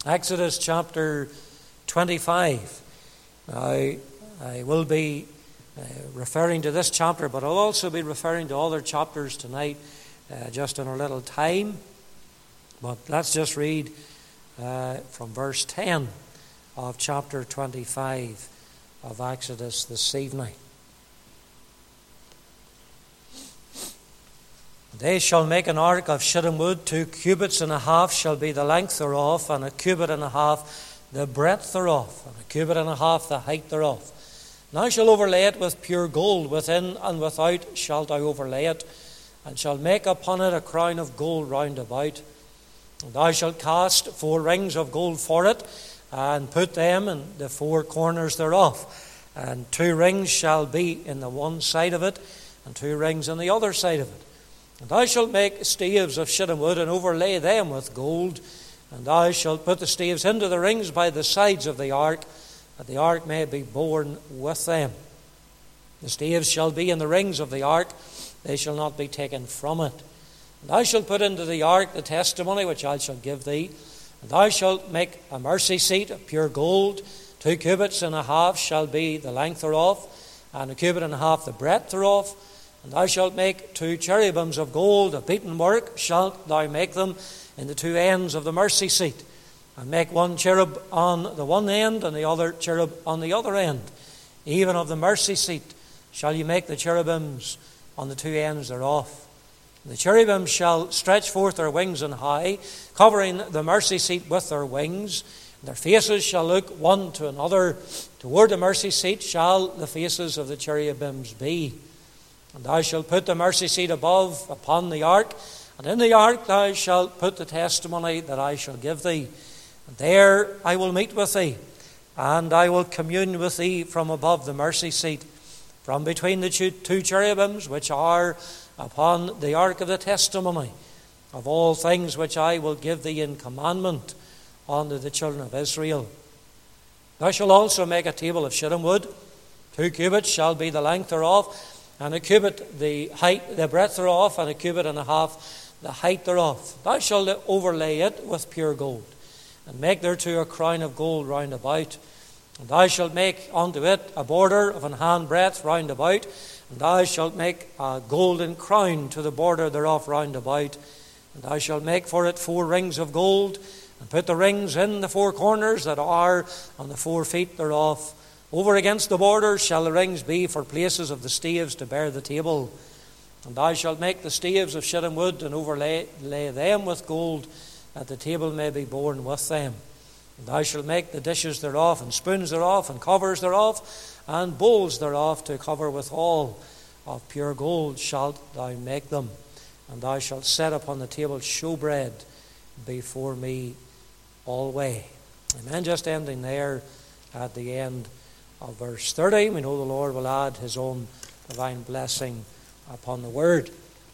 Exodus chapter 25. Now, I will be referring to this chapter, but I'll also be referring to other chapters tonight, just in our little time. But let's just read from verse 10 of chapter 25 of Exodus this evening. They shall make an ark of shittim wood, 2 cubits and a half shall be the length thereof, and 1 cubit and a half the breadth thereof, and 1 cubit and a half the height thereof. And thou shalt overlay it with pure gold, within and without shalt thou overlay it, and shalt make upon it a crown of gold round about. And thou shalt cast 4 rings of gold for it, and put them in the 4 corners thereof. And 2 rings shall be in the one side of it, and 2 rings on the other side of it. And thou shalt make staves of shittim wood, and overlay them with gold. And thou shalt put the staves into the rings by the sides of the ark, that the ark may be borne with them. The staves shall be in the rings of the ark, they shall not be taken from it. And thou shalt put into the ark the testimony which I shall give thee. And thou shalt make a mercy seat of pure gold, 2 cubits and a half shall be the length thereof, and 1 cubit and a half the breadth thereof. And thou shalt make 2 cherubims of gold, of beaten work shalt thou make them in the 2 ends of the mercy seat. And make 1 cherub on the one end, and the other cherub on the other end. Even of the mercy seat shall you make the cherubims on the 2 ends thereof. The cherubims shall stretch forth their wings on high, covering the mercy seat with their wings. And their faces shall look one to another. Toward the mercy seat shall the faces of the cherubims be. And thou shalt put the mercy seat above upon the ark, and in the ark thou shalt put the testimony that I shall give thee. And there I will meet with thee, and I will commune with thee from above the mercy seat, from between the 2 cherubims which are upon the ark of the testimony, of all things which I will give thee in commandment unto the children of Israel. Thou shalt also make a table of shittim wood, 2 cubits shall be the length thereof, and 1 cubit the height, the breadth thereof, and 1 cubit and a half the height thereof. Thou shalt overlay it with pure gold, and make thereto a crown of gold round about. And thou shalt make unto it a border of an hand breadth round about, and thou shalt make a golden crown to the border thereof round about. And thou shalt make for it 4 rings of gold, and put the rings in the 4 corners that are on the 4 feet thereof. Over against the border shall the rings be for places of the staves to bear the table. And thou shalt make the staves of shittim wood, and overlay them with gold, that the table may be borne with them. And thou shalt make the dishes thereof, and spoons thereof, and covers thereof, and bowls thereof to cover withal. Of pure gold shalt thou make them. And thou shalt set upon the table showbread before me alway. Amen. Just ending there at the end of verse 30. We know the Lord will add his own divine blessing upon the word.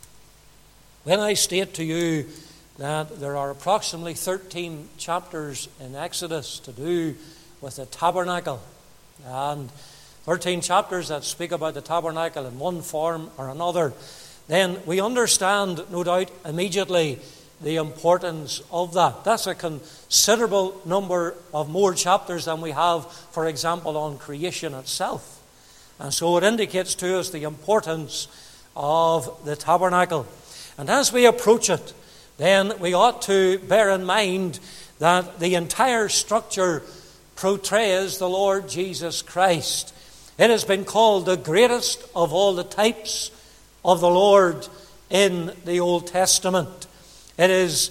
When I state to you that there are approximately 13 chapters in Exodus to do with the tabernacle, and 13 chapters that speak about the tabernacle in one form or another, then we understand, no doubt, immediately the importance of that. That's a considerable number of more chapters than we have, for example, on creation itself. And so it indicates to us the importance of the tabernacle. And as we approach it, then we ought to bear in mind that the entire structure portrays the Lord Jesus Christ. It has been called the greatest of all the types of the Lord in the Old Testament. It is,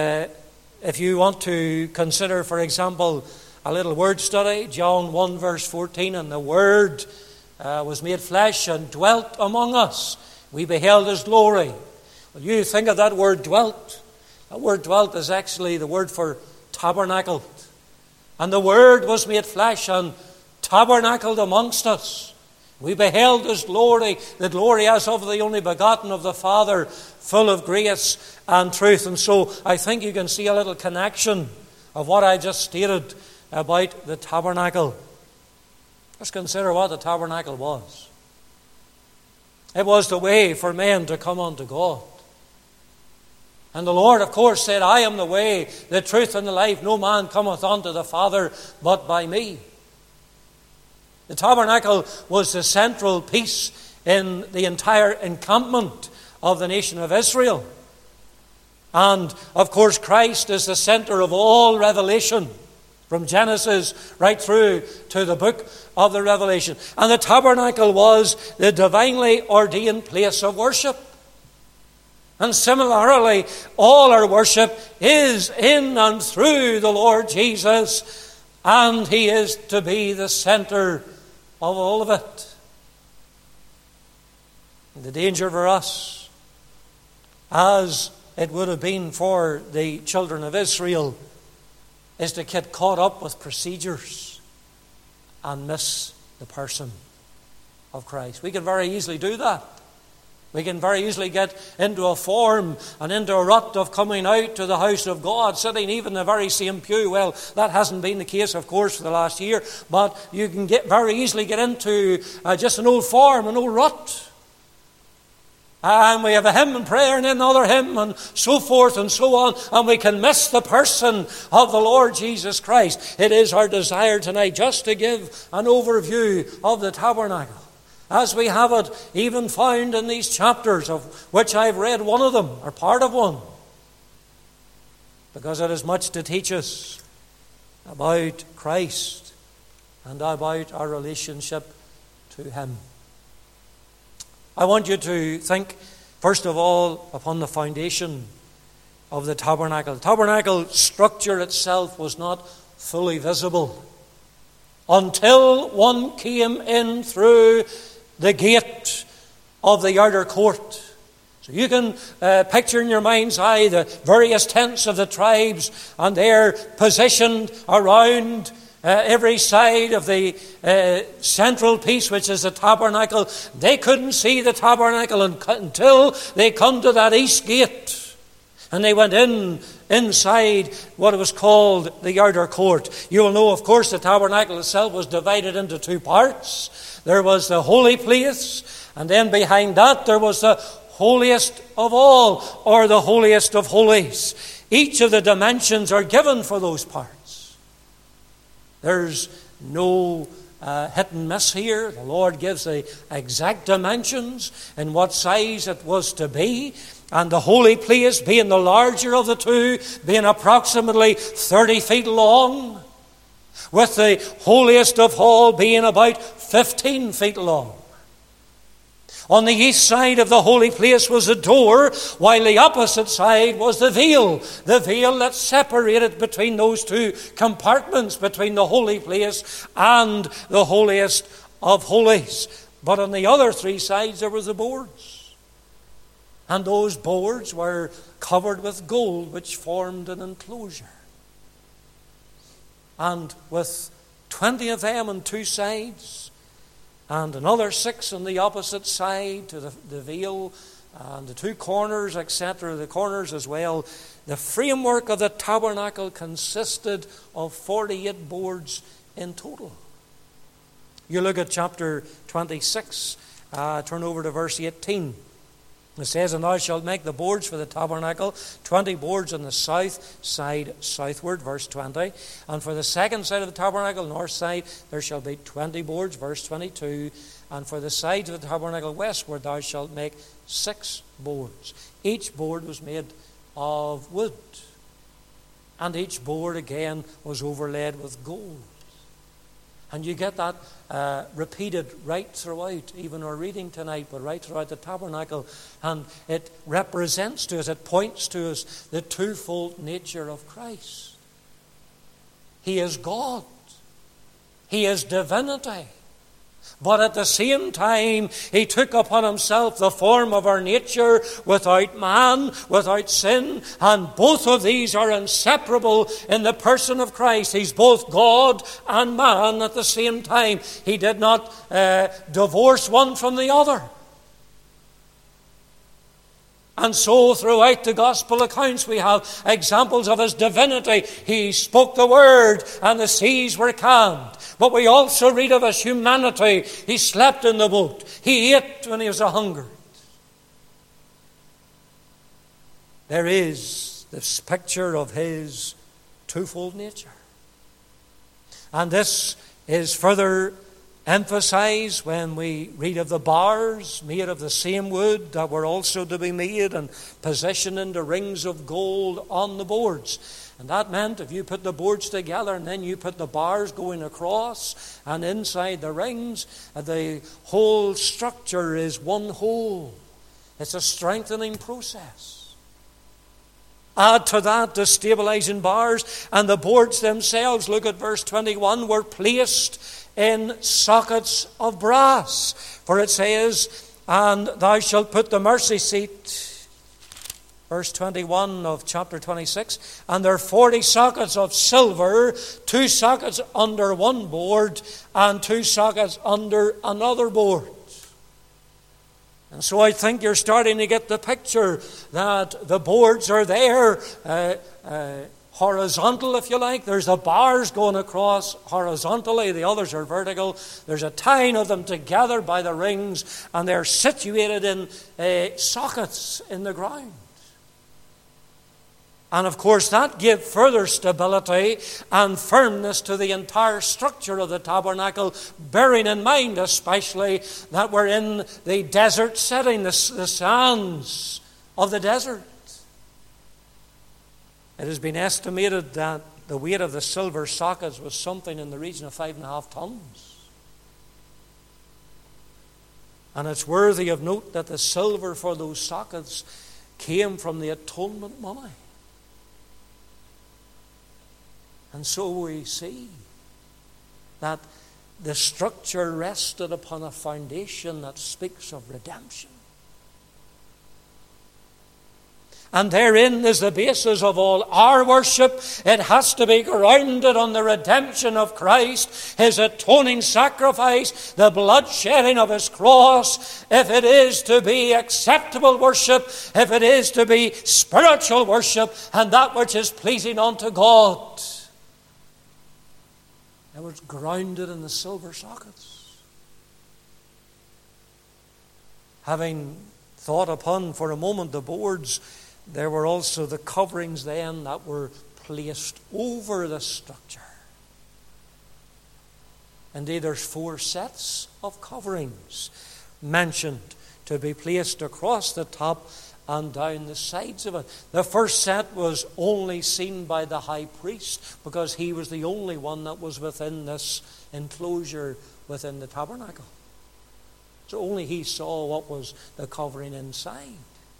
if you want to consider, for example, a little word study, John 1 verse 14, and the Word was made flesh and dwelt among us. We beheld his glory. Well, you think of that word dwelt. That word dwelt is actually the word for tabernacled. And the Word was made flesh and tabernacled amongst us. We beheld his glory, the glory as of the only begotten of the Father, full of grace and truth. And so I think you can see a little connection of what I just stated about the tabernacle. Let's consider what the tabernacle was. It was the way for men to come unto God. And the Lord, of course, said, I am the way, the truth, and the life. No man cometh unto the Father but by me. The tabernacle was the central piece in the entire encampment of the nation of Israel. And, of course, Christ is the center of all revelation, from Genesis right through to the book of the Revelation. And the tabernacle was the divinely ordained place of worship. And similarly, all our worship is in and through the Lord Jesus, and He is to be the center of all of it. And the danger for us, as it would have been for the children of Israel, is to get caught up with procedures and miss the person of Christ. We can very easily do that. We can very easily get into a form and into a rut of coming out to the house of God, sitting even in the very same pew. Well, that hasn't been the case, of course, for the last year, but you can very easily get into just an old form, an old rut. And we have a hymn and prayer and then another hymn and so forth and so on, and we can miss the person of the Lord Jesus Christ. It is our desire tonight just to give an overview of the tabernacle, as we have it even found in these chapters, of which I've read one of them, or part of one, because it has much to teach us about Christ and about our relationship to Him. I want you to think, first of all, upon the foundation of the tabernacle. The tabernacle structure itself was not fully visible until one came in through the gate of the outer court. So you can picture in your mind's eye the various tents of the tribes, and they're positioned around every side of the central piece, which is the tabernacle. They couldn't see the tabernacle until they come to that east gate. And they went inside what was called the outer court. You will know, of course, the tabernacle itself was divided into two parts. There was the holy place, and then behind that there was the holiest of all, or the holiest of holies. Each of the dimensions are given for those parts. There's no hit and miss here. The Lord gives the exact dimensions and what size it was to be. And the holy place, being the larger of the two, being approximately 30 feet long, with the holiest of all being about 15 feet long. On the east side of the holy place was a door, while the opposite side was the veil that separated between those two compartments, between the holy place and the holiest of holies. But on the other three sides there were the boards. And those boards were covered with gold, which formed an enclosure. And with 20 of them on two sides, and another 6 on the opposite side to the veil, and the two corners, etc., the corners as well, the framework of the tabernacle consisted of 48 boards in total. You look at chapter 26, turn over to verse 18. It says, "And thou shalt make the boards for the tabernacle, 20 boards on the south side southward," verse 20. "And for the second side of the tabernacle, north side, there shall be 20 boards," verse 22. "And for the sides of the tabernacle westward, thou shalt make 6 boards. Each board was made of wood, and each board again was overlaid with gold." And you get that repeated right throughout, even our reading tonight, but right throughout the tabernacle. And it represents to us, it points to us the twofold nature of Christ. He is God. He is divinity. But at the same time, He took upon Himself the form of our nature without man, without sin. And both of these are inseparable in the person of Christ. He's both God and man at the same time. He did not divorce one from the other. And so throughout the gospel accounts we have examples of His divinity. He spoke the word and the seas were calmed. But we also read of His humanity. He slept in the boat. He ate when He was a-hungered. there is this picture of his twofold nature. And this is further emphasized when we read of the bars made of the same wood that were also to be made and positioned into rings of gold on the boards. And that meant if you put the boards together and then you put the bars going across and inside the rings, the whole structure is one whole. It's a strengthening process. Add to that the stabilizing bars, and the boards themselves, look at verse 21, were placed in sockets of brass. For it says, and thou shalt put the mercy seat, verse 21 of chapter 26, and there are 40 sockets of silver, 2 sockets under one board, and 2 sockets under another board. And so I think you're starting to get the picture that the boards are there, horizontal, if you like. There's the bars going across horizontally. The others are vertical. There's a tying of them together by the rings, and they're situated in sockets in the ground. And of course that gave further stability and firmness to the entire structure of the tabernacle, bearing in mind especially that we're in the desert setting, the sands of the desert. It has been estimated that the weight of the silver sockets was something in the region of 5.5 tons. And it's worthy of note that the silver for those sockets came from the atonement money. And so we see that the structure rested upon a foundation that speaks of redemption. And therein is the basis of all our worship. It has to be grounded on the redemption of Christ, his atoning sacrifice, the blood shedding of his cross. If it is to be acceptable worship, if it is to be spiritual worship, and that which is pleasing unto God, it was grounded in the silver sockets. Having thought upon for a moment the boards, there were also the coverings then that were placed over the structure. Indeed, there's 4 sets of coverings mentioned to be placed across the top and down the sides of it. The first set was only seen by the high priest because he was the only one that was within this enclosure within the tabernacle. So only he saw what was the covering inside.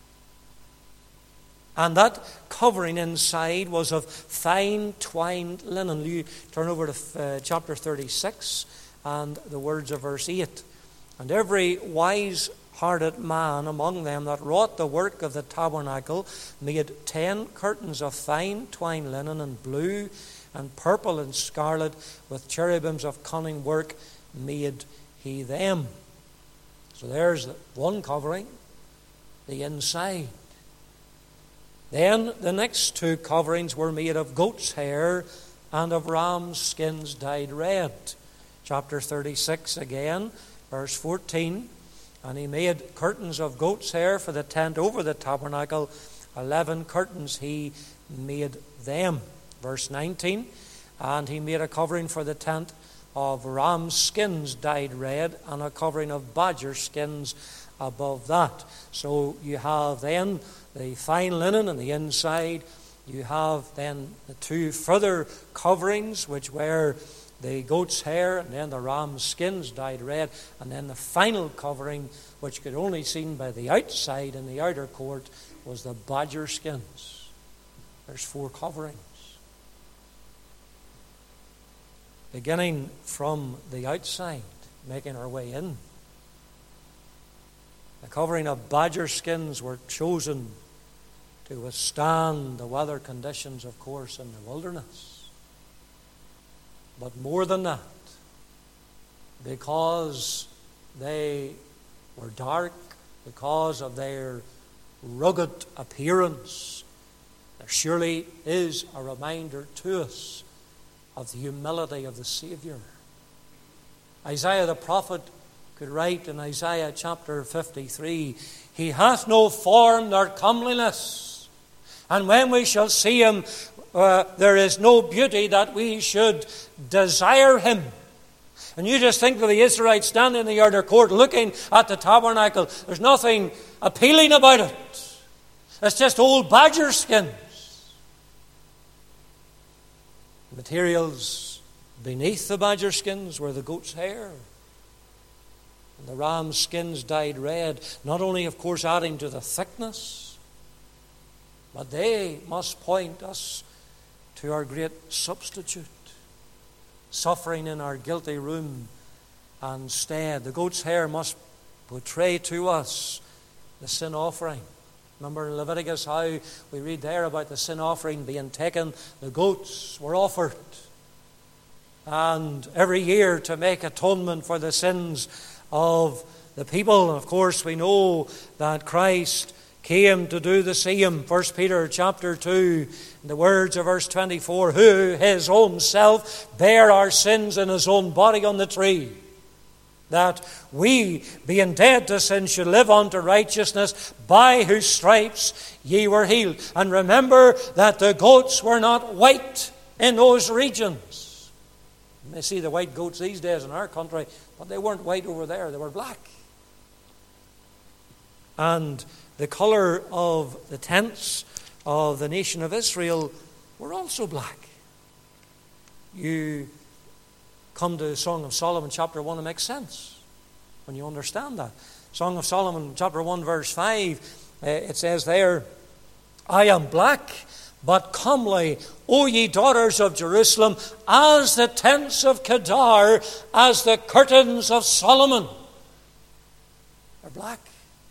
And that covering inside was of fine twined linen. You turn over to chapter 36 and the words of verse 8. And every wise-hearted man among them that wrought the work of the tabernacle made 10 curtains of fine twined linen and blue and purple and scarlet, with cherubims of cunning work made he them. So there's one covering, the inside. Then the next 2 coverings were made of goat's hair and of ram's skins dyed red. Chapter 36 again, verse 14. And he made curtains of goat's hair for the tent over the tabernacle. 11 curtains he made them. Verse 19. And he made a covering for the tent of ram's skins dyed red, and a covering of badger skins above that. So you have then the fine linen on the inside. You have then the 2 further coverings, which were the goat's hair and then the ram's skins dyed red, and then the final covering, which could only be seen by the outside in the outer court, was the badger skins. There's 4 coverings. Beginning from the outside, making our way in. The covering of badger skins were chosen to withstand the weather conditions, of course, in the wilderness. But more than that, because they were dark, because of their rugged appearance, there surely is a reminder to us of the humility of the Savior. Isaiah the prophet could write in Isaiah chapter 53, He hath no form nor comeliness, And when we shall see him, there is no beauty that we should desire him. And you just think of the Israelites standing in the outer court looking at the tabernacle. There's nothing appealing about it. It's just old badger skins. The materials beneath the badger skins were the goat's hair. And the ram's skins dyed red, not only, of course, adding to the thickness, but they must point us to our great substitute, suffering in our guilty room and stead. The goat's hair must portray to us the sin offering. Remember in Leviticus how we read there about the sin offering being taken. The goats were offered. And every year to make atonement for the sins of the people. And of course we know that Christ came to do the same. 1 Peter chapter 2, in the words of verse 24, who his own self bare our sins in his own body on the tree, that we, being dead to sin, should live unto righteousness, by whose stripes ye were healed. And remember that the goats were not white in those regions. You may see the white goats these days in our country, but they weren't white over there, they were black. And the colour of the tents of the nation of Israel were also black. You come to Song of Solomon chapter 1, it makes sense when you understand that. Song of Solomon chapter 1 verse 5, it says there, I am black but comely, O ye daughters of Jerusalem, as the tents of Kedar, as the curtains of Solomon. They're black.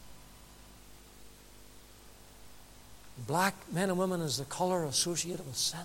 Black, men and women, is the colour associated with sin.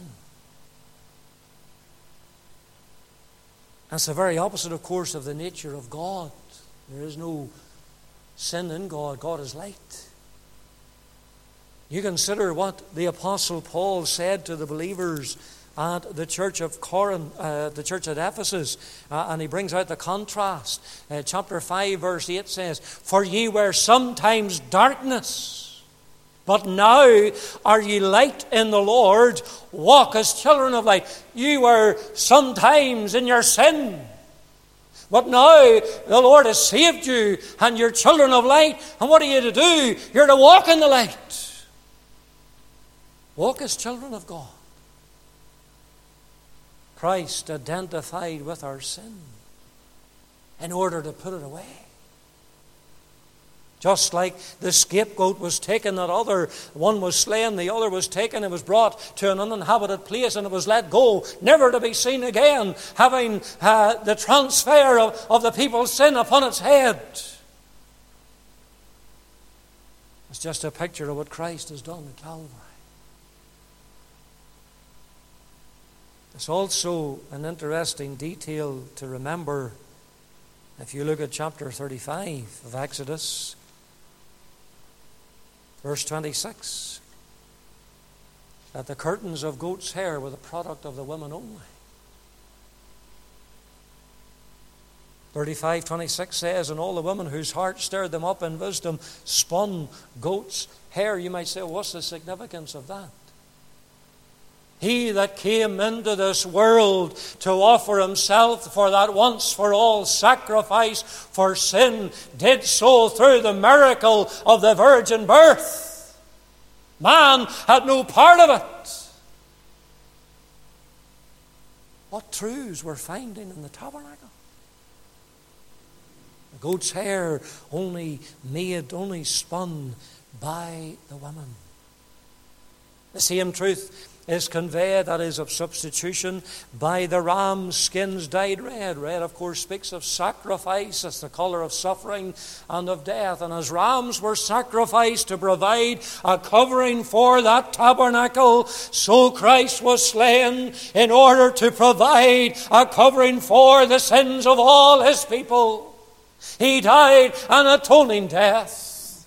That's the very opposite, of course, of the nature of God. There is no sin in God. God is light. You consider what the Apostle Paul said to the believers at the church of Corinth, the church at Ephesus, and he brings out the contrast. Chapter 5, verse 8 says, for ye were sometimes darkness, but now are ye light in the Lord. Walk as children of light. You were sometimes in your sin, but now the Lord has saved you and you're children of light. And what are you to do? You're to walk in the light. Walk as children of God. Christ identified with our sin in order to put it away. Just like the scapegoat was taken, that other one was slain, the other was taken, it was brought to an uninhabited place and it was let go, never to be seen again, having the transfer of the people's sin upon its head. It's just a picture of what Christ has done at Calvary. It's also an interesting detail to remember if you look at chapter 35 of Exodus, verse 26, that the curtains of goat's hair were the product of the women only. 35:26 says, and all the women whose heart stirred them up in wisdom spun goat's hair. You might say, well, what's the significance of that? He that came into this world to offer himself for that once for all sacrifice for sin did so through the miracle of the virgin birth. Man had no part of it. What truths we're finding in the tabernacle? The goat's hair only spun by the women. The same truth is conveyed, that is of substitution, by the ram's skins dyed red. Red, of course, speaks of sacrifice. It's the colour of suffering and of death. And as rams were sacrificed to provide a covering for that tabernacle, so Christ was slain in order to provide a covering for the sins of all his people. He died an atoning death.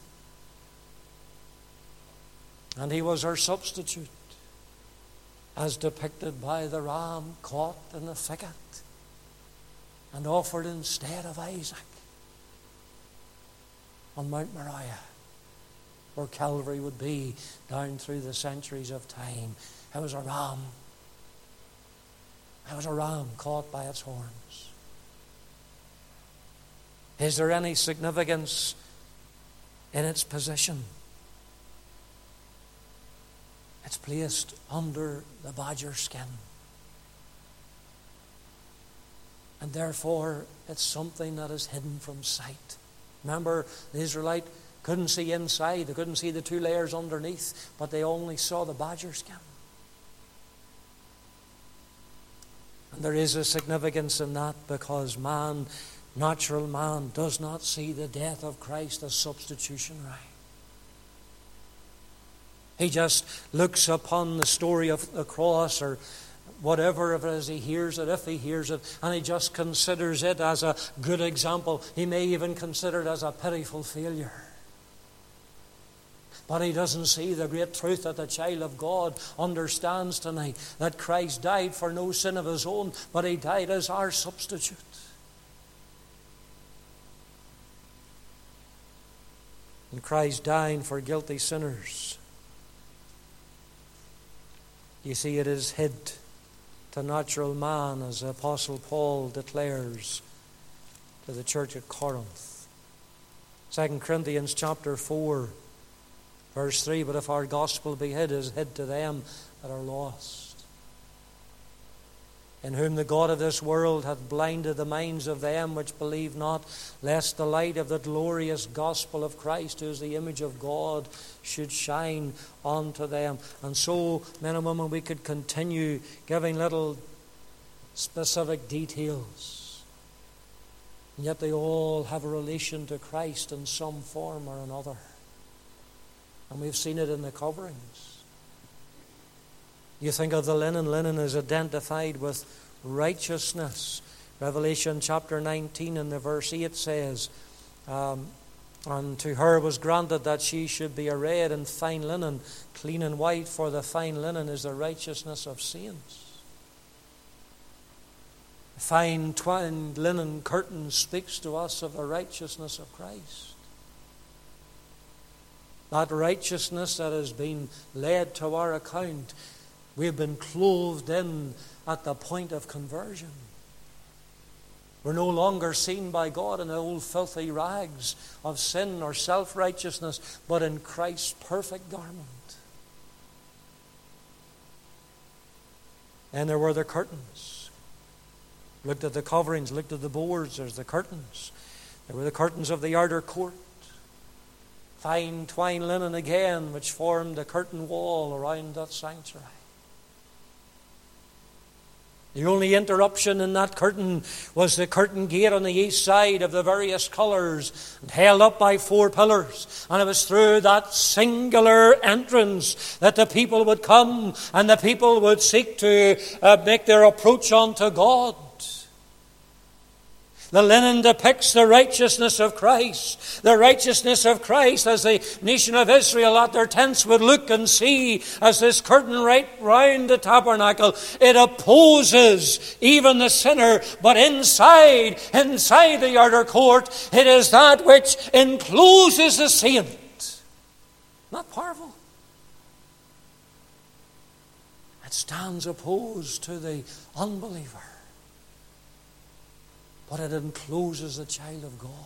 And he was our substitute, as depicted by the ram caught in the thicket and offered instead of Isaac on Mount Moriah. where Calvary would be down through the centuries of time. It was a ram. It was a ram caught by its horns. Is there any significance in its position? It's placed under the badger skin. And therefore, it's something that is hidden from sight. Remember, the Israelite couldn't see inside. They couldn't see the two layers underneath, but they only saw the badger skin. And there is a significance in that, because man, natural man, does not see the death of Christ as substitutionary. He just looks upon the story of the cross, or whatever it is he hears it, if he hears it, and he just considers it as a good example. He may even consider it as a pitiful failure. But he doesn't see the great truth that the child of God understands tonight, that Christ died for no sin of his own, but he died as our substitute. And Christ dying for guilty sinners, you see, it is hid to natural man, as the Apostle Paul declares to the church at Corinth. 2 Corinthians chapter 4, verse 3, but if our gospel be hid, it is hid to them that are lost, in whom the God of this world hath blinded the minds of them which believe not, lest the light of the glorious gospel of Christ, who is the image of God, should shine unto them. And so, men and women, we could continue giving little specific details, and yet they all have a relation to Christ in some form or another. And we've seen it in the coverings. You think of the linen. Linen is identified with righteousness. Revelation chapter 19 and the verse 8 says, and to her was granted that she should be arrayed in fine linen, clean and white, for the fine linen is the righteousness of saints. The fine twined linen curtain speaks to us of the righteousness of Christ. That righteousness that has been laid to our account, we have been clothed in at the point of conversion. We're no longer seen by God in the old filthy rags of sin or self-righteousness, but in Christ's perfect garment. And there were the curtains. Looked at the coverings, looked at the boards, there's the curtains. There were the curtains of the outer court. Fine twine linen again, which formed a curtain wall around that sanctuary. The only interruption in that curtain was the curtain gate on the east side of the various colours, held up by 4 pillars. And it was through that singular entrance that the people would come, and the people would seek to make their approach unto God. The linen depicts the righteousness of Christ. The righteousness of Christ, as the nation of Israel at their tents would look and see as this curtain right round the tabernacle. It opposes even the sinner, but inside the outer court, it is that which encloses the saint. Not powerful. It stands opposed to the unbeliever, but it encloses the child of God.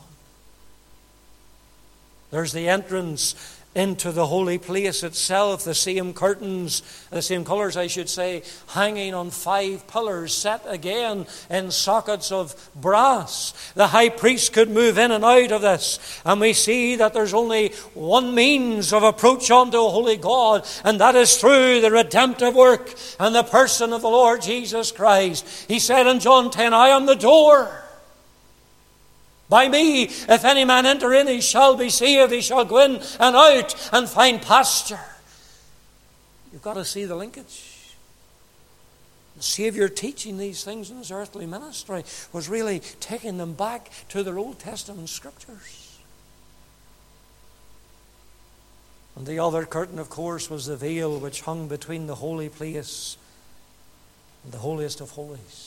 There's the entrance into the holy place itself, the same curtains, the same colours, I should say, hanging on 5 pillars, set again in sockets of brass. The high priest could move in and out of this, and we see that there's only one means of approach unto a holy God, and that is through the redemptive work and the person of the Lord Jesus Christ. He said in John 10, I am the door. By me, if any man enter in, he shall be saved. He shall go in and out and find pasture. You've got to see the linkage. The Savior teaching these things in his earthly ministry was really taking them back to their Old Testament scriptures. And the other curtain, of course, was the veil which hung between the holy place and the holiest of holies,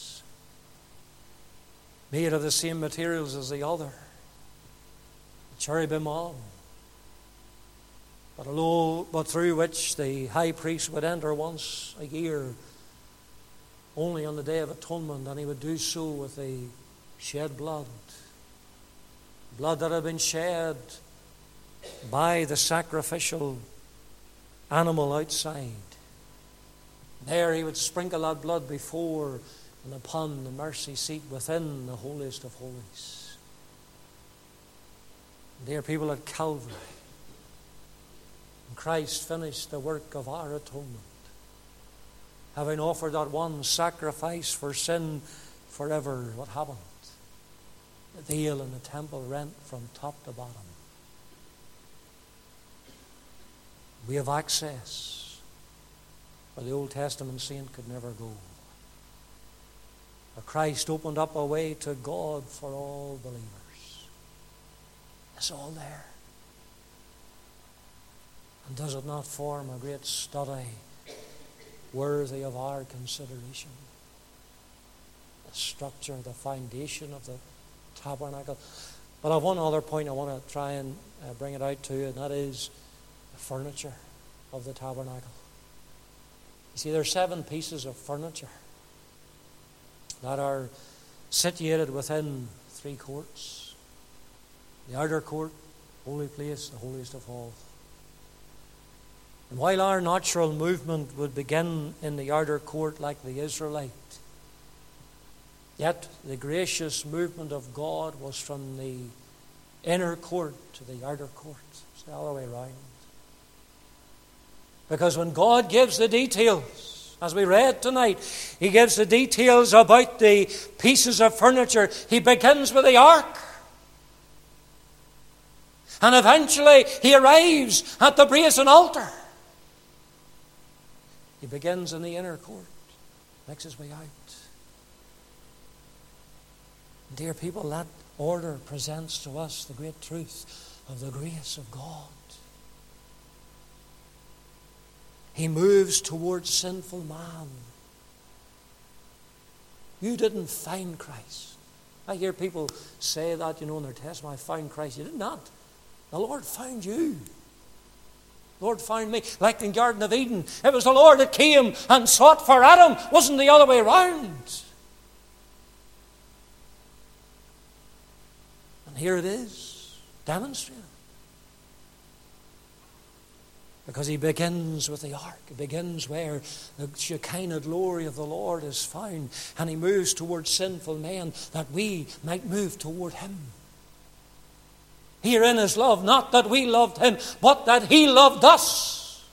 made of the same materials as the other. The cherubim on. but through which the high priest would enter once a year, only on the Day of Atonement, and he would do so with the shed blood that had been shed by the sacrificial animal outside. There he would sprinkle that blood before and upon the mercy seat within the holiest of holies. Dear people, at Calvary, Christ finished the work of our atonement, having offered that one sacrifice for sin forever. What happened? The veil in the temple rent from top to bottom. We have access where the Old Testament saint could never go. For Christ opened up a way to God for all believers. It's all there. And does it not form a great study worthy of our consideration? The structure, the foundation of the tabernacle. But I have one other point I want to try and bring it out to you, and that is the furniture of the tabernacle. You see, there are 7 pieces of furniture that are situated within 3 courts. The outer court, holy place, the holiest of all. And while our natural movement would begin in the outer court like the Israelite, yet the gracious movement of God was from the inner court to the outer court. It's the other way around. Because when God gives the details, as we read tonight, He gives the details about the pieces of furniture. He begins with the ark. And eventually He arrives at the brazen altar. He begins in the inner court, makes His way out. Dear people, that order presents to us the great truth of the grace of God. He moves towards sinful man. You didn't find Christ. I hear people say that, in their testimony, I found Christ. You did not. The Lord found you. The Lord found me. Like in the Garden of Eden, it was the Lord that came and sought for Adam. It wasn't the other way around. And here it is, demonstrated. Because He begins with the ark. He begins where the Shekinah glory of the Lord is found. And He moves towards sinful men that we might move toward Him. Herein is love, not that we loved Him, but that He loved us.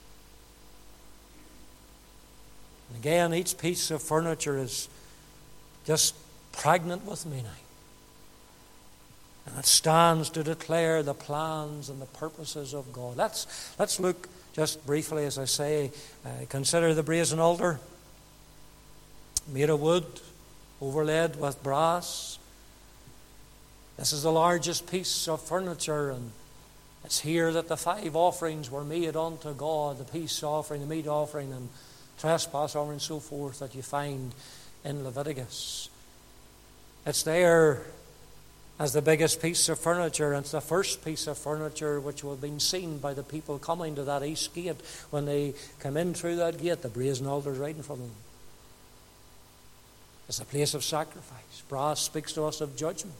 And again, each piece of furniture is just pregnant with meaning. And it stands to declare the plans and the purposes of God. Let's look just briefly, as I say, consider the brazen altar, made of wood, overlaid with brass. This is the largest piece of furniture, and it's here that the 5 offerings were made unto God, the peace offering, the meat offering, and trespass offering, and so forth, that you find in Leviticus. It's there as the biggest piece of furniture, and it's the first piece of furniture which will have been seen by the people coming to that east gate. When they come in through that gate, the brazen altar is right in front of them. It's a place of sacrifice. Brass speaks to us of judgment.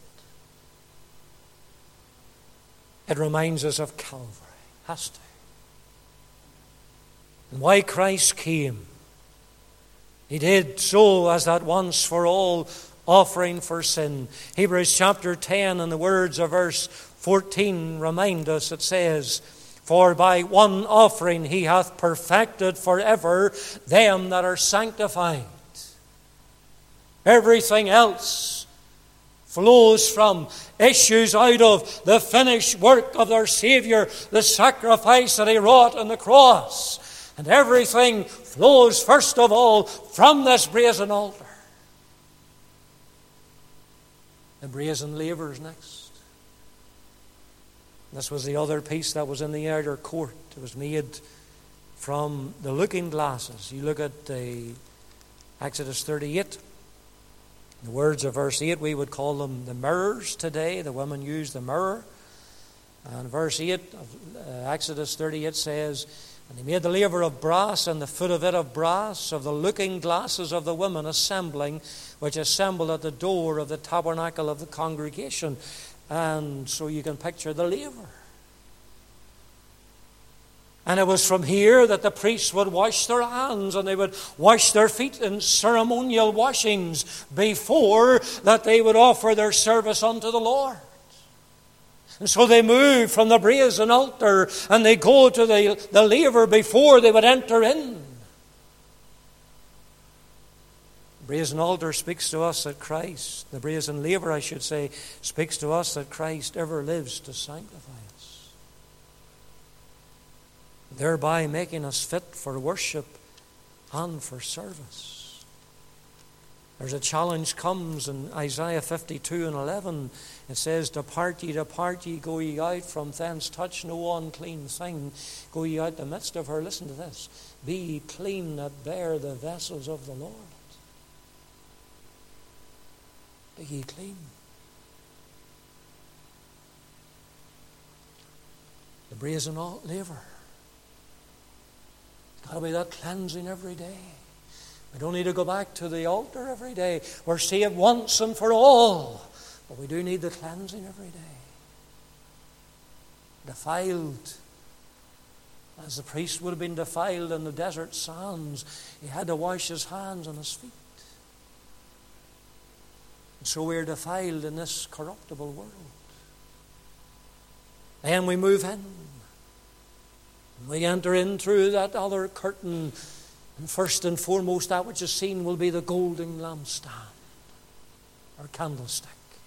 It reminds us of Calvary. Has to. And why Christ came. He did so as that once for all offering for sin. Hebrews chapter 10 and the words of verse 14 remind us. It says, "For by one offering He hath perfected forever them that are sanctified." Everything else flows from, issues out of the finished work of our Savior, the sacrifice that He wrought on the cross. And everything flows first of all from this brazen altar. The brazen lavers next. This was the other piece that was in the outer court. It was made from the looking glasses. You look at Exodus 38. The words of verse 8, we would call them the mirrors today. The women use the mirror. And verse 8 of Exodus 38 says, "And he made the laver of brass, and the foot of it of brass, of the looking glasses of the women assembling, which assembled at the door of the tabernacle of the congregation." And so you can picture the laver. And it was from here that the priests would wash their hands and they would wash their feet in ceremonial washings before that they would offer their service unto the Lord. And so they move from the brazen altar and they go to the laver before they would enter in. The brazen altar speaks to us that Christ, the brazen laver I should say, speaks to us that Christ ever lives to sanctify us, thereby making us fit for worship and for service. There's a challenge comes in Isaiah 52 and 11. It says, depart ye, go ye out from thence, touch no unclean thing. Go ye out the midst of her." Listen to this. "Be ye clean that bear the vessels of the Lord." Be ye clean. The brazen laver. It's got to be that cleansing every day. We don't need to go back to the altar every day. We're saved once and for all. But we do need the cleansing every day. Defiled. As the priest would have been defiled in the desert sands, he had to wash his hands and his feet. And so we're defiled in this corruptible world. Then we move in. We enter in through that other curtain. And first and foremost, that which is seen will be the golden lampstand, or candlestick.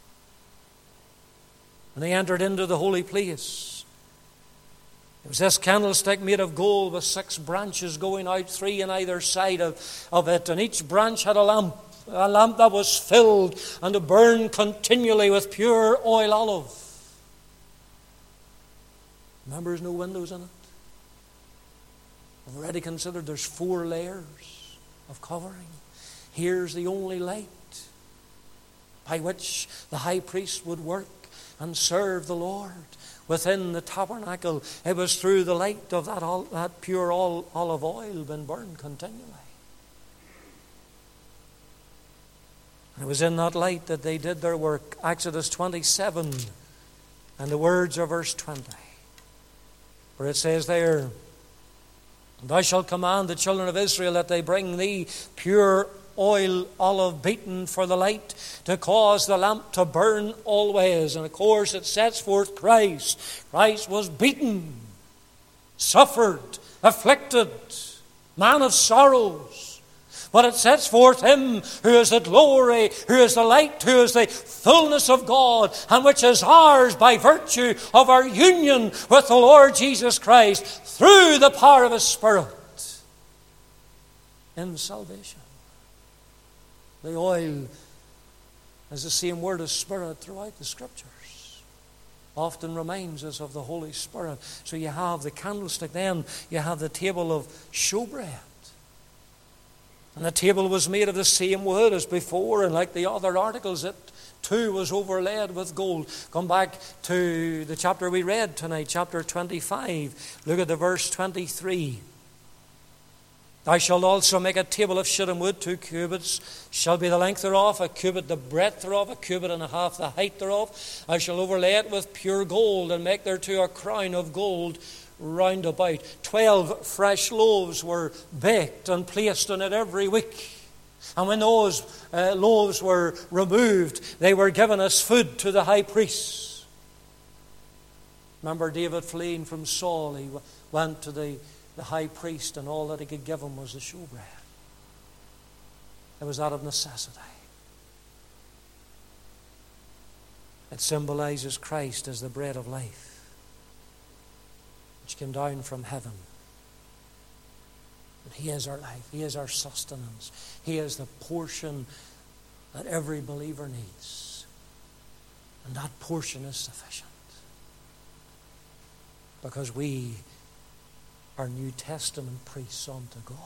When they entered into the holy place, it was this candlestick made of gold with 6 branches going out, 3 on either side of it. And each branch had a lamp that was filled and to burn continually with pure oil olive. Remember, there's no windows in it. I've already considered there's 4 layers of covering. Here's the only light by which the high priest would work and serve the Lord within the tabernacle. It was through the light of that pure olive oil being burned continually. And it was in that light that they did their work. Exodus 27 and the words of verse 20, where it says there, "And thou shalt command the children of Israel that they bring thee pure oil olive beaten for the light, to cause the lamp to burn always." And of course it sets forth Christ. Christ was beaten, suffered, afflicted, man of sorrows. But it sets forth Him who is the glory, who is the light, who is the fullness of God, and which is ours by virtue of our union with the Lord Jesus Christ through the power of His Spirit in salvation. The oil is the same word as Spirit throughout the Scriptures. Often reminds us of the Holy Spirit. So you have the candlestick, then you have the table of showbread. And the table was made of the same wood as before, and like the other articles, it too was overlaid with gold. Come back to the chapter we read tonight, chapter 25. Look at the verse 23. "Thou shalt also make a table of shittim wood, 2 cubits shall be the length thereof, 1 cubit the breadth thereof, 1 cubit and a half the height thereof. I shall overlay it with pure gold, and make thereto a crown of gold round about." 12 fresh loaves were baked and placed in it every week. And when those loaves were removed, they were given as food to the high priest. Remember David fleeing from Saul, he went to the high priest, and all that he could give him was the showbread. It was out of necessity. It symbolizes Christ as the bread of life, which came down from heaven. And He is our life. He is our sustenance. He is the portion that every believer needs. And that portion is sufficient. Because we are New Testament priests unto God.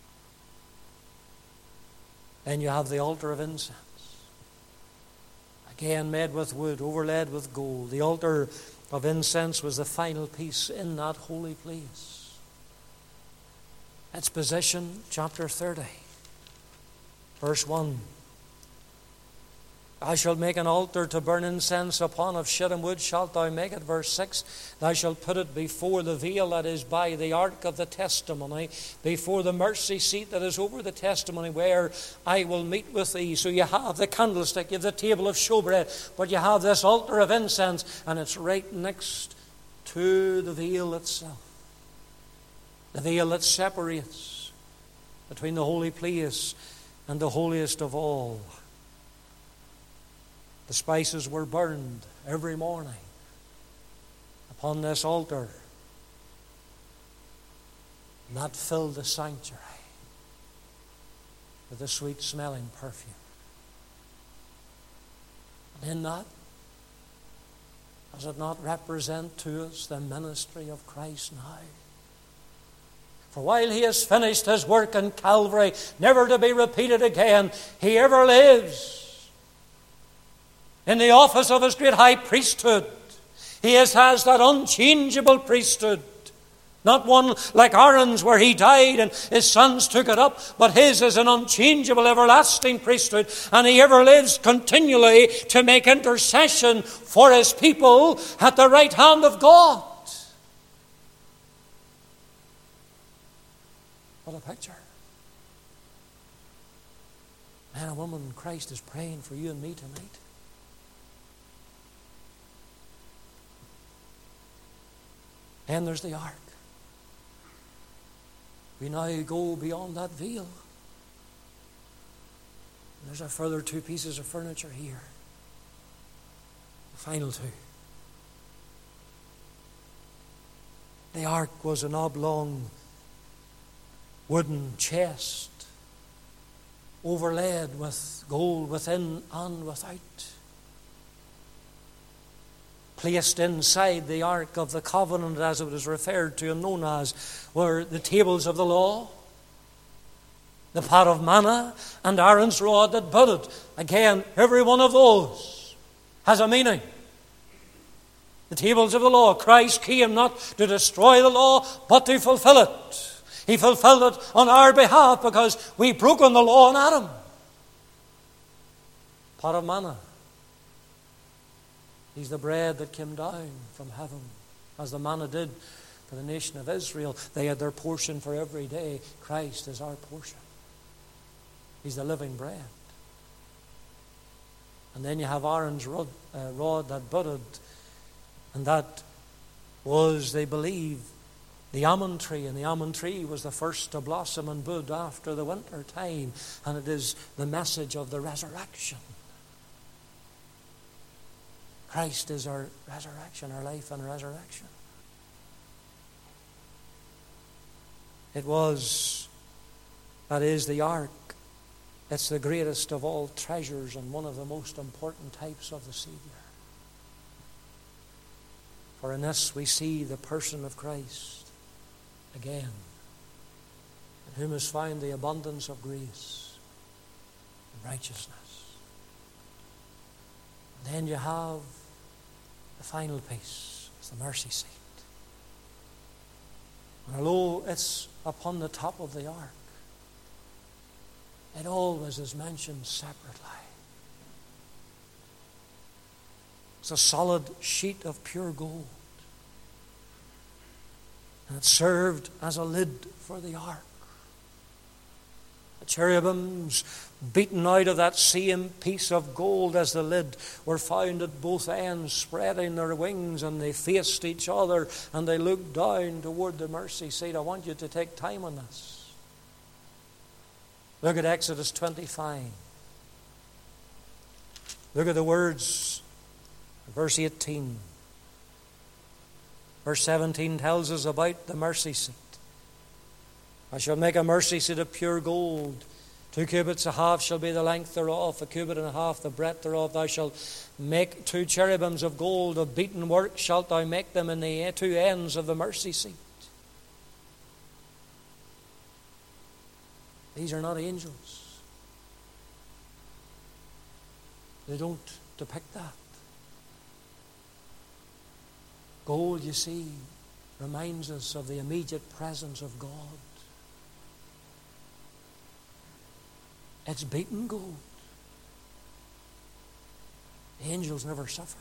Then you have the altar of incense. again made with wood, overlaid with gold. The altar of incense was the final piece in that holy place. Its position, chapter 30, verse 1. Thou shalt make an altar to burn incense upon, of shittim wood shalt thou make it. Verse 6, thou shalt put it before the veil that is by the ark of the testimony, before the mercy seat that is over the testimony, where I will meet with thee. So you have the candlestick, you have the table of showbread, but you have this altar of incense, and it's right next to the veil itself. The veil that separates between the holy place and the holiest of all. The spices were burned every morning upon this altar. And that filled the sanctuary with a sweet-smelling perfume. And in that, does it not represent to us the ministry of Christ now? For while he has finished his work in Calvary, never to be repeated again, he ever lives in the office of his great high priesthood. He has that unchangeable priesthood. Not one like Aaron's where he died and his sons took it up, but his is an unchangeable, everlasting priesthood, and he ever lives continually to make intercession for his people at the right hand of God. What a picture. Man and woman, Christ is praying for you and me tonight. And there's the ark. We now go beyond that veil. There's a further two pieces of furniture here. The final two. The ark was an oblong wooden chest overlaid with gold within and without. Placed inside the Ark of the Covenant, as it was referred to and known as, were the tables of the law, the pot of manna, and Aaron's rod that budded. Again, every one of those has a meaning. The tables of the law. Christ came not to destroy the law, but to fulfill it. He fulfilled it on our behalf because we broke on the law in Adam. Pot of manna. He's the bread that came down from heaven, as the manna did for the nation of Israel. They had their portion for every day. Christ is our portion. He's the living bread. And then you have Aaron's rod that budded, and that was, they believe, the almond tree. And the almond tree was the first to blossom and bud after the winter time, and it is the message of the resurrection. Christ is our resurrection, our life and resurrection. It was, that is, the ark. It's the greatest of all treasures and one of the most important types of the Savior. For in this we see the person of Christ again, in whom is found the abundance of grace and righteousness. And then you have the final piece, it's the mercy seat. And although it's upon the top of the ark, it always is mentioned separately. It's a solid sheet of pure gold. And it served as a lid for the ark. The cherubims, beaten out of that same piece of gold as the lid, were found at both ends, spreading their wings, and they faced each other and they looked down toward the mercy seat. I want you to take time on this. Look at Exodus 25. Look at the words, verse 18. Verse 17 tells us about the mercy seat. I shall make a mercy seat of pure gold. 2 cubits a half shall be the length thereof, 1 cubit and a half the breadth thereof. Thou shalt make 2 cherubims of gold, of beaten work shalt thou make them in the 2 ends of the mercy seat. These are not angels. They don't depict that. Gold, you see, reminds us of the immediate presence of God. It's beaten gold. The angels never suffered.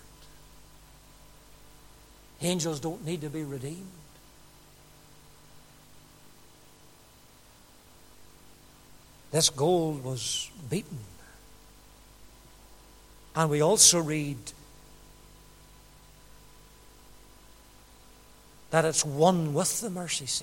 Angels don't need to be redeemed. This gold was beaten. And we also read that it's one with the mercy seat.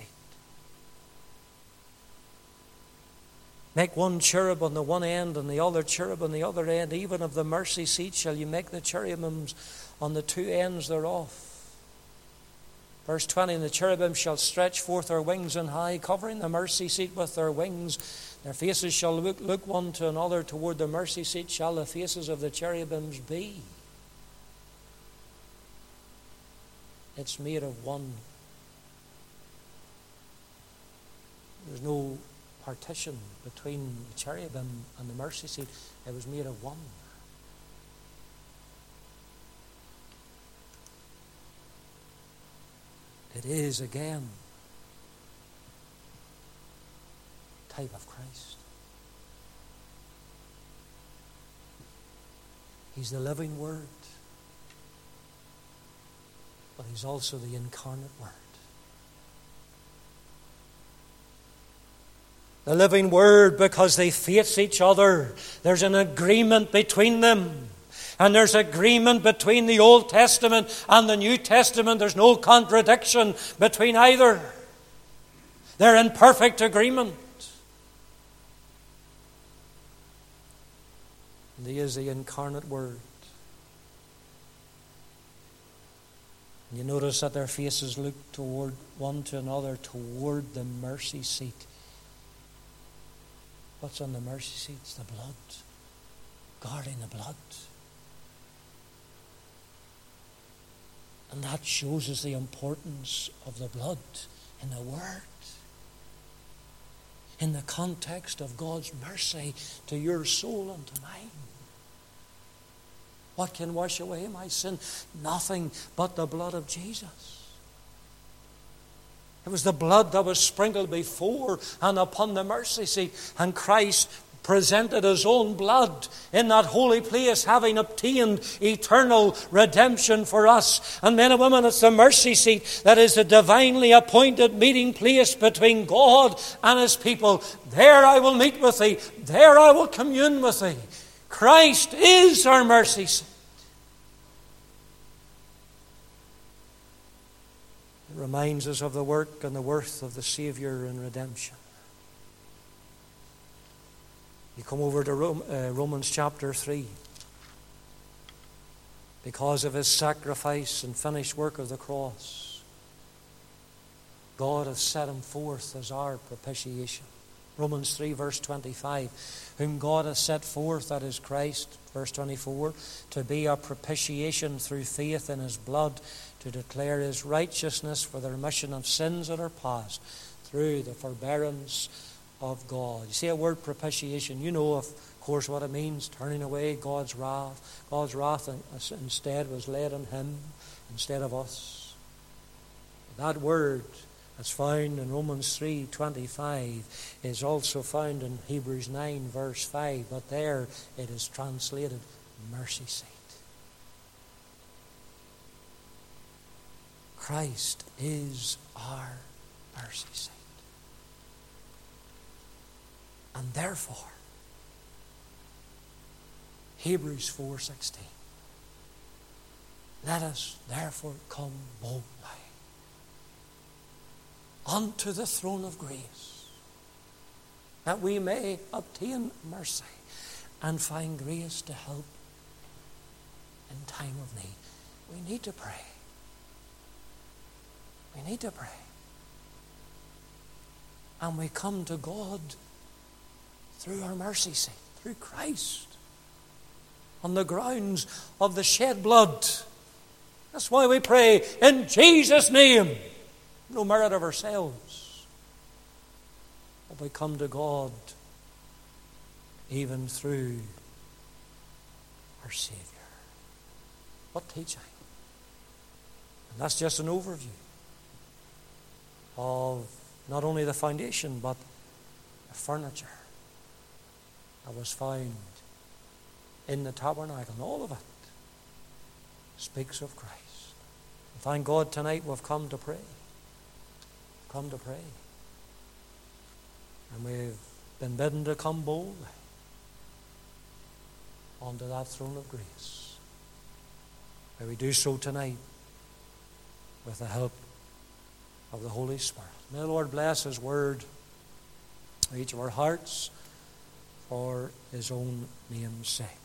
Make one cherub on the one end and the other cherub on the other end. Even of the mercy seat shall you make the cherubims on the two ends thereof. Verse 20, and the cherubim shall stretch forth their wings on high, covering the mercy seat with their wings. Their faces shall look one to another. Toward the mercy seat shall the faces of the cherubims be. It's made of one. There's no partition between the cherubim and the mercy seat. It was made of one. It is again a type of Christ. He's the living Word, but He's also the incarnate Word. The living Word, because they face each other. There's an agreement between them. And there's agreement between the Old Testament and the New Testament. There's no contradiction between either. They're in perfect agreement. And He is the incarnate Word. And you notice that their faces look toward one to another, toward the mercy seat. What's on the mercy seat? It's the blood. Guarding the blood. And that shows us the importance of the blood in the Word. In the context of God's mercy to your soul and to mine. What can wash away my sin? Nothing but the blood of Jesus. It was the blood that was sprinkled before and upon the mercy seat. And Christ presented His own blood in that holy place, having obtained eternal redemption for us. And men and women, it's the mercy seat that is the divinely appointed meeting place between God and His people. There I will meet with thee. There I will commune with thee. Christ is our mercy seat. It reminds us of the work and the worth of the Savior in redemption. You come over to Romans chapter 3. Because of His sacrifice and finished work of the cross, God has set Him forth as our propitiation. Romans 3 verse 25. Whom God has set forth, that is Christ, verse 24, to be our propitiation through faith in His blood, to declare His righteousness for the remission of sins that are past through the forbearance of God. You see a word propitiation, you know of course what it means, turning away God's wrath. God's wrath instead was laid on Him instead of us. That word that's found in Romans 3:25 is also found in Hebrews 9 verse 5, but there it is translated mercy seat. Christ is our mercy seat. And therefore, Hebrews 4:16, let us therefore come boldly unto the throne of grace, that we may obtain mercy and find grace to help in time of need. We need to pray. We need to pray. And we come to God through our mercy seat, through Christ, on the grounds of the shed blood. That's why we pray in Jesus' name. No merit of ourselves. But we come to God even through our Saviour. What teaching! And that's just an overview of not only the foundation, but the furniture that was found in the tabernacle. And all of it speaks of Christ. And thank God tonight we've come to pray. Come to pray. And we've been bidden to come boldly onto that throne of grace. May we do so tonight with the help of the Holy Spirit. May the Lord bless His word in each of our hearts for His own name's sake.